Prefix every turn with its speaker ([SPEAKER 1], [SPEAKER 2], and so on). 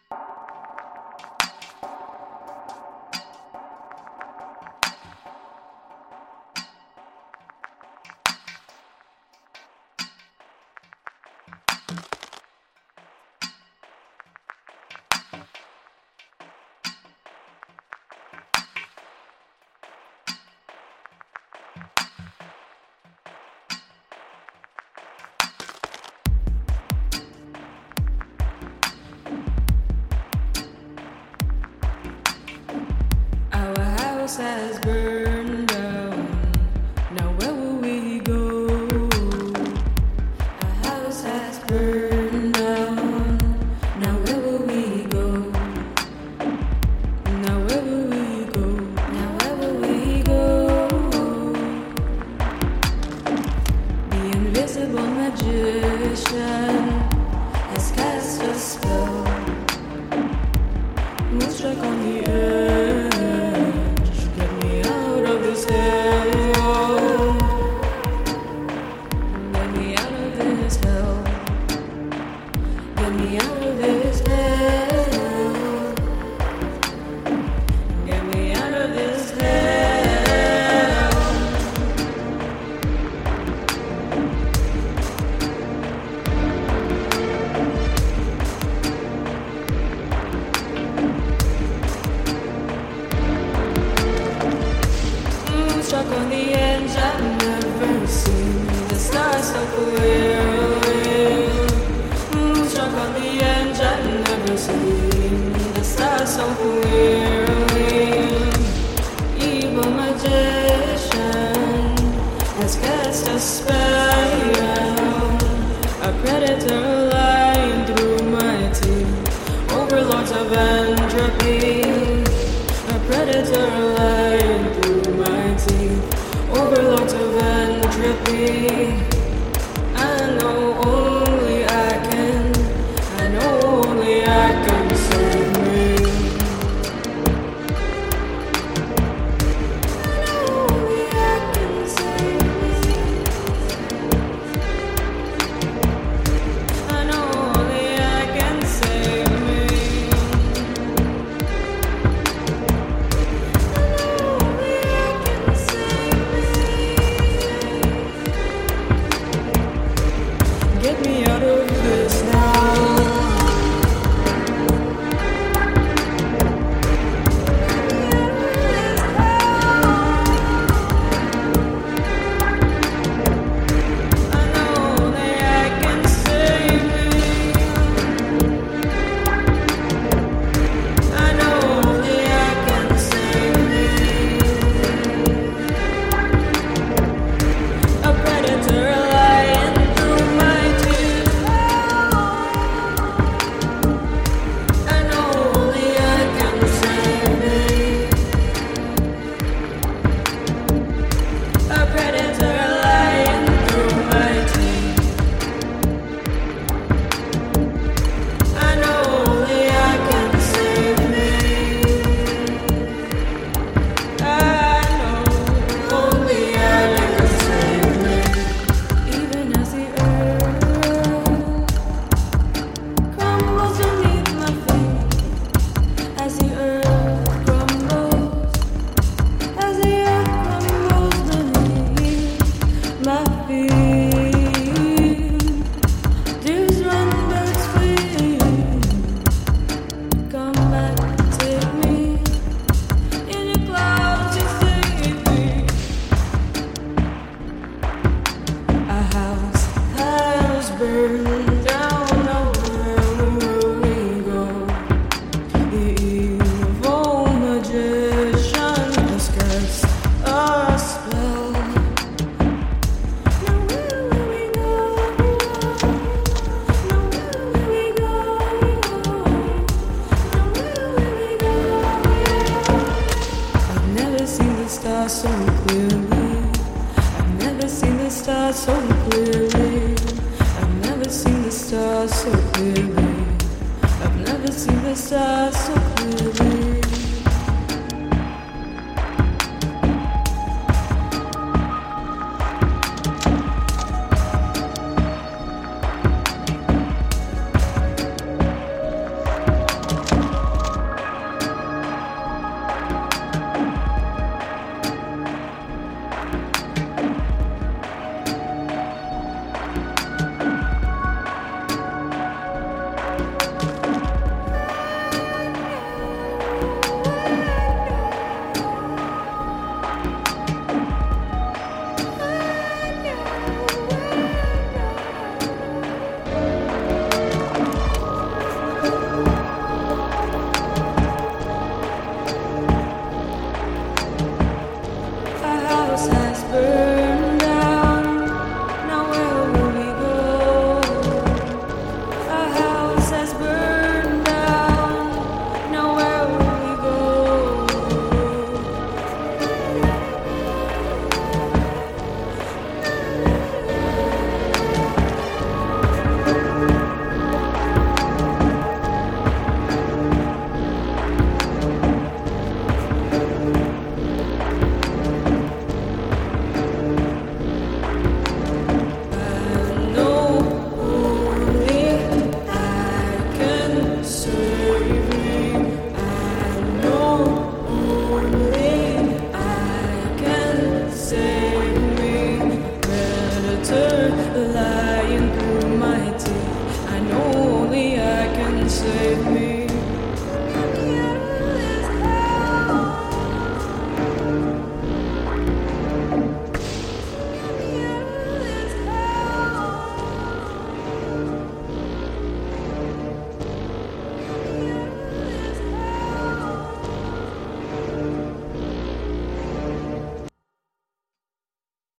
[SPEAKER 1] Has burned down. Now where will we go? Our house has burned down. Now where will we go? Now where will we go? Now where will we go? The invisible magician has cast a spell. Moonstruck on the earth. Struck on the edge, I've never seen the stars so clearly. Struck on the edge, I've never seen the stars so clearly. Evil magician has cast a spell. A predator lying through my teeth. Overlords of entropy. A predator lying through my teeth, overlords of entropy. I know only I can, I know only I can save me. I know only I can save me. I know only I can save me. Get me out of this now. I know only I can save me. I know only I can save me. A predator lying through my teeth. I know only I can save me. A predator lying through my teeth. I know only I can save me. I know only I can save me. Even as the earth crumbles beneath my feet, as the earth crumbles, as the earth crumbles beneath my feet. Dews run, birds flee. Come back, take me. In your clouds, you save me. A house has burned down. Now where will we go? The evil magician has cast a spell. Now where will we go? Now where will we go? Now where will we go? I've never seen the stars so clearly. I've never seen the stars so clearly. I've never seen the stars so clearly. I've never seen the stars